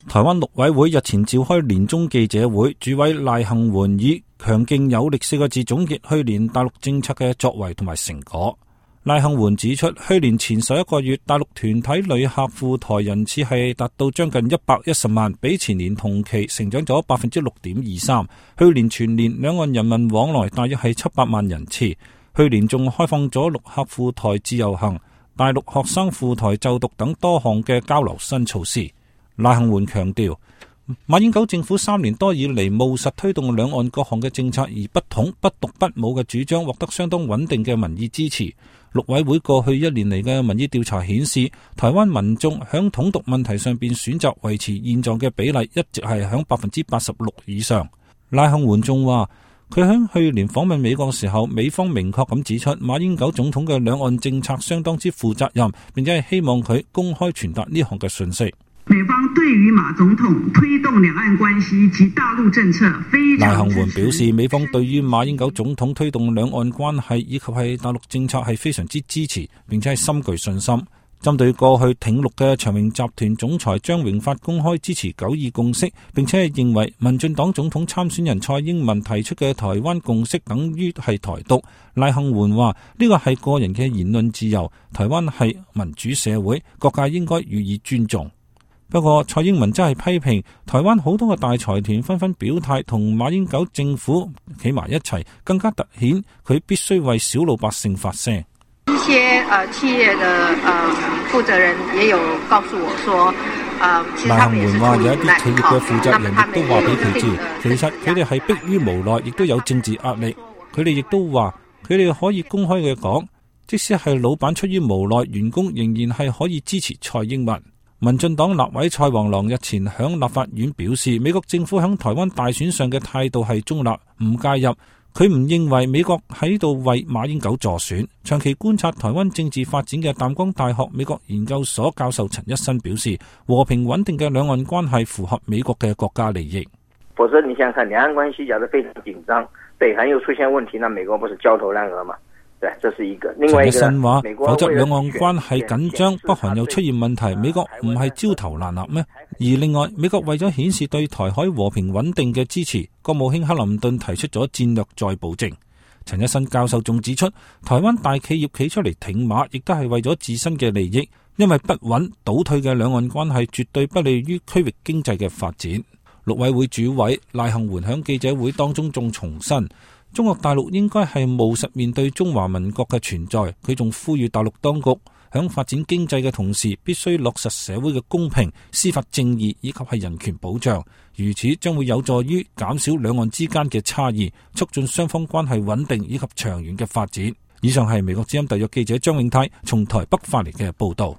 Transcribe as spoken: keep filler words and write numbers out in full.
台灣陸委會日前召開年終記者會，主委賴幸媛以強勁有力四個字總結去年大陸政策嘅作為同埋成果。賴幸媛指出，去年前十一個月大陸團體旅客赴台人次係達到將近一百一十萬，比前年同期成長咗百分之六點二三。去年全年兩岸人民往來大約係七百萬人次。去年仲開放咗陸客赴台自由行、大陸學生赴台就讀等多項嘅交流新措施。賴幸媛強調，馬英九政府三年多以嚟務實推動兩岸各項嘅政策，而不統、不獨、不武嘅主張獲得相當穩定嘅民意支持。陸委會過去一年嚟嘅民意調查顯示，台灣民眾響統獨問題上邊選擇維持現狀嘅比例一直係響百分之八十六以上。賴幸媛仲話，佢響去年訪問美國嘅時候，美方明確咁指出，馬英九總統嘅兩岸政策相當之負責任，並且係希望佢公開傳達呢項嘅訊息。 美方對於馬總統推動兩岸關係及大陸政策非常支持。賴幸媛表示，美方對於馬英九總統推動兩岸關係以及係大陸政策係非常之支持，並且係深具信心。針對過去挺陸嘅長榮集團總裁張榮發公開支持九二共識，並且係認為民進黨總統參選人蔡英文提出嘅台灣共識等於係台獨。賴幸媛話，呢個係個人嘅言論自由，台灣係民主社會，各界應該予以尊重。不過蔡英文真係批評台灣好多嘅大財團紛紛表態同馬英九政府企埋一齊，更加凸顯佢必須為小老百姓發聲。 一些呃企業的呃負責人也有告訴我說，呃， 賴幸媛話有一啲企業嘅負責人亦都話俾佢知，其實佢哋係迫於無奈，亦都有政治壓力。佢哋亦都話，佢哋可以公開嘅講，即使係老闆出於無奈，員工仍然係可以支持蔡英文。民進黨立委蔡黃郎日前響立法院表示，美國政府響台灣大選上嘅態度係中立，唔介入。佢唔認為美國喺度為馬英九助選。長期觀察台灣政治發展嘅淡江大學美國研究所教授陳一新表示，和平穩定嘅兩岸關係符合美國嘅國家利益。 否則你想想看，兩岸關係假如非常緊張，北韓又出現問題，那美國不是焦頭爛額嗎？對，這是一個。另外一個， 陳一新話，否則兩岸關係緊張，北韓又出現問題，美國唔係焦頭爛額咩？而另外，美國為咗顯示對台海和平穩定嘅支持，國務卿克林頓提出咗戰略再保證。陳一新教授仲指出，台灣大企業企出嚟挺馬，亦都係為咗自身嘅利益，因為不穩倒退嘅兩岸關係絕對不利於區域經濟嘅發展。陸委會主委賴幸媛響記者會當中仲重申，中國大陸應該係務實面對中華民國嘅存在。佢仲呼籲大陸當局響發展經濟嘅同時，必須落實社會嘅公平、司法正義以及係人權保障。如此將會有助於減少兩岸之間嘅差異，促進雙方關係穩定以及長遠嘅發展。以上係美國之音特約記者張永泰從台北發嚟嘅報道。